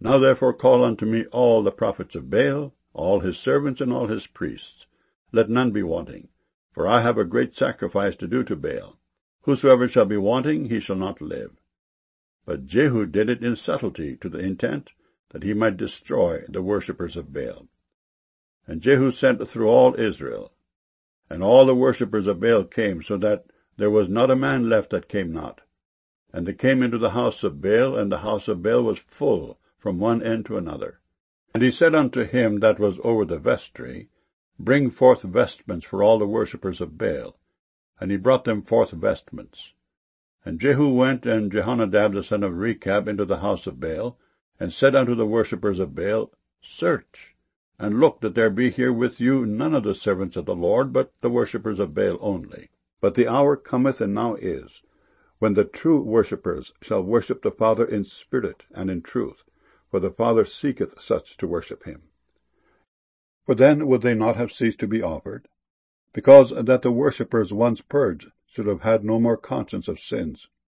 Now therefore call unto me all the prophets of Baal, all his servants and all his priests. Let none be wanting, for I have a great sacrifice to do to Baal. Whosoever shall be wanting, he shall not live. But Jehu did it in subtlety, to the intent that he might destroy the worshippers of Baal. And Jehu sent through all Israel, and all the worshippers of Baal came, so that there was not a man left that came not. And they came into the house of Baal, and the house of Baal was full from one end to another. And he said unto him that was over the vestry, Bring forth vestments for all the worshippers of Baal. And he brought them forth vestments. And Jehu went and Jehonadab the son of Rechab into the house of Baal, and said unto the worshippers of Baal, Search, and look that there be here with you none of the servants of the Lord, but the worshippers of Baal only. But the hour cometh, and now is, when the true worshippers shall worship the Father in spirit and in truth, for the Father seeketh such to worship him. For then would they not have ceased to be offered, because that the worshippers once purged should have had no more conscience of sins.